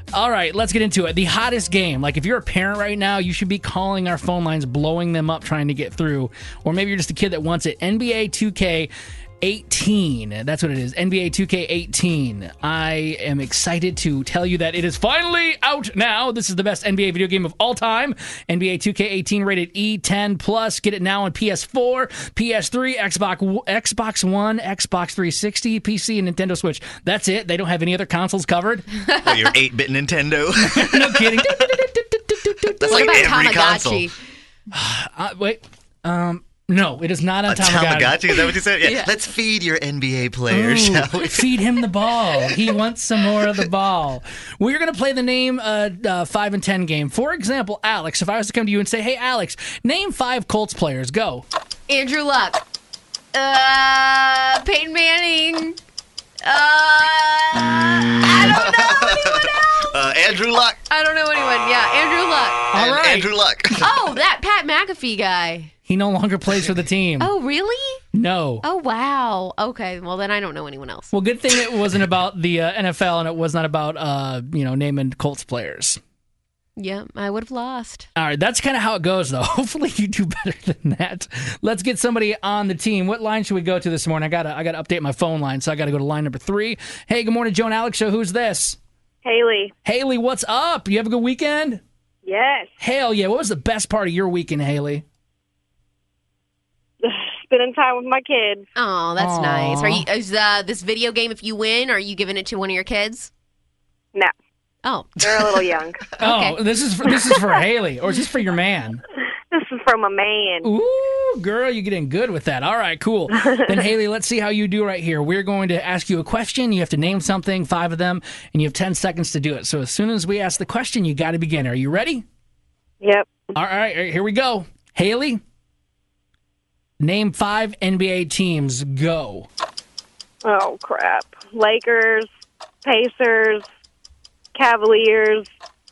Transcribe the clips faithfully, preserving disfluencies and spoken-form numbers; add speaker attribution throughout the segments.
Speaker 1: All right, let's get into it. The hottest game. Like, if you're a parent right now, you should be calling our phone lines, blowing them up, trying to get through. Or maybe you're just a kid that wants it. N B A two K eighteen. That's what it is. N B A two K eighteen. I am excited to tell you that it is finally out now. This is the best N B A video game of all time. N B A two K eighteen rated E ten plus. Get it now on P S four, P S three, Xbox Xbox One, Xbox three sixty, P C, and Nintendo Switch. That's it. They don't have any other consoles covered.
Speaker 2: Oh, your eight-bit Nintendo.
Speaker 1: No kidding.
Speaker 2: That's
Speaker 3: What
Speaker 2: like
Speaker 3: about
Speaker 2: every console.
Speaker 3: Tamagotchi?
Speaker 1: Uh, wait. Um... No, it is not on
Speaker 2: A
Speaker 1: Tamagotchi.
Speaker 2: Tamagotchi? Is that what you said? Yeah.
Speaker 3: Yeah.
Speaker 2: Let's feed your N B A player,
Speaker 1: Ooh,
Speaker 2: shall we?
Speaker 1: feed him the ball. He wants some more of the ball. We're going to play the name uh, uh, five and ten game. For example, Alex, if I was to come to you and say, hey, Alex, name five Colts players. Go.
Speaker 3: Andrew Luck. Uh, Peyton Manning. Uh, I don't know anyone else.
Speaker 2: Uh, Andrew Luck.
Speaker 3: I don't know anyone. Yeah, Andrew Luck.
Speaker 1: All
Speaker 2: And
Speaker 1: right.
Speaker 2: Andrew Luck.
Speaker 3: Oh, that Pat McAfee guy.
Speaker 1: He no longer plays for the team.
Speaker 3: Oh, really?
Speaker 1: No.
Speaker 3: Oh, wow. Okay, well, then I don't know anyone else.
Speaker 1: Well, good thing it wasn't about the uh, N F L and it was not about, uh, you know, naming Colts players.
Speaker 3: Yeah, I would have lost.
Speaker 1: All right, that's kind of how it goes, though. Hopefully you do better than that. Let's get somebody on the team. What line should we go to this morning? I gotta, I gotta update my phone line, so I gotta go to line number three. Hey, good morning, Joe and Alex Show. Who's this?
Speaker 4: Haley.
Speaker 1: Haley, what's up? You have a good weekend?
Speaker 4: Yes.
Speaker 1: Hell yeah. What was the best part of your weekend, Haley?
Speaker 4: Spending time with my kids.
Speaker 3: Oh, that's
Speaker 1: Aw.
Speaker 3: nice. Are you? Is uh, this video game? If you win, are you giving it to one of your kids?
Speaker 4: No,
Speaker 3: Oh,
Speaker 4: they're a little young.
Speaker 1: Oh,
Speaker 3: Okay.
Speaker 1: this is for, this is for Haley, or is this for your man?
Speaker 4: This is from a man.
Speaker 1: Ooh, girl, you're getting good with that. All right, cool. Then, Haley, let's see how you do right here. We're going to ask you a question. You have to name something, five of them, and you have ten seconds to do it. So as soon as we ask the question, you got to begin. Are you ready?
Speaker 4: Yep.
Speaker 1: All right, all right, here we go. Haley, name five N B A teams. Go.
Speaker 4: Oh, crap. Lakers, Pacers, Cavaliers.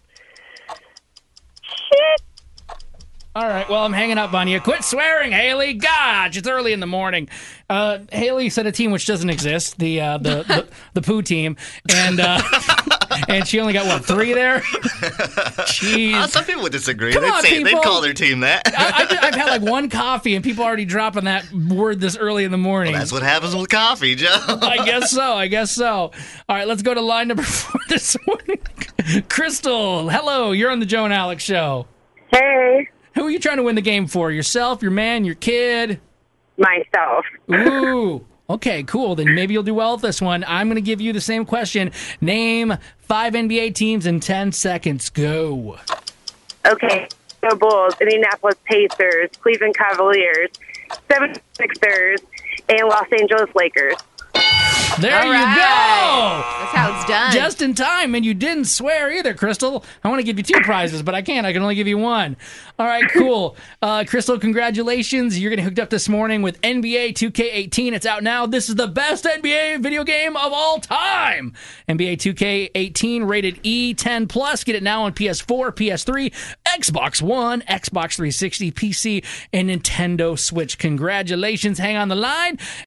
Speaker 4: Shit.
Speaker 1: All right, well, I'm hanging up on you. Quit swearing, Haley. Gosh, it's early in the morning. Uh, Haley said a team which doesn't exist, the uh, the, the the poo team, and uh, and she only got what three there. Jeez.
Speaker 2: Uh, some people would disagree.
Speaker 1: Come
Speaker 2: They'd
Speaker 1: on,
Speaker 2: say they'd
Speaker 1: people.
Speaker 2: call their team that.
Speaker 1: I, I've, I've had like one coffee, and people already dropping that word this early in the morning.
Speaker 2: That's what happens with coffee, Joe.
Speaker 1: I guess so. I guess so. All right, let's go to line number four this morning. Crystal, hello. You're on the Joe and Alex Show.
Speaker 4: Hey.
Speaker 1: Who are you trying to win the game for? Yourself, your man, your kid?
Speaker 4: Myself.
Speaker 1: Ooh. Okay, cool. Then maybe you'll do well with this one. I'm going to give you the same question. Name five N B A teams in ten seconds. Go.
Speaker 4: Okay. Chicago Bulls, Indianapolis Pacers, Cleveland Cavaliers, seventy-sixers, and Los Angeles Lakers.
Speaker 1: There
Speaker 3: All
Speaker 1: you
Speaker 3: right.
Speaker 1: go.
Speaker 3: That's how it's done.
Speaker 1: Just in time, and you didn't swear either, Crystal. I want to give you two prizes, but I can't. I can only give you one. All right, cool. Uh, Crystal, congratulations. You're getting hooked up this morning with N B A two K eighteen. It's out now. This is the best N B A video game of all time. N B A two K eighteen, rated E ten plus. Get it now on P S four, P S three, Xbox One, Xbox three sixty, P C, and Nintendo Switch. Congratulations. Hang on the line.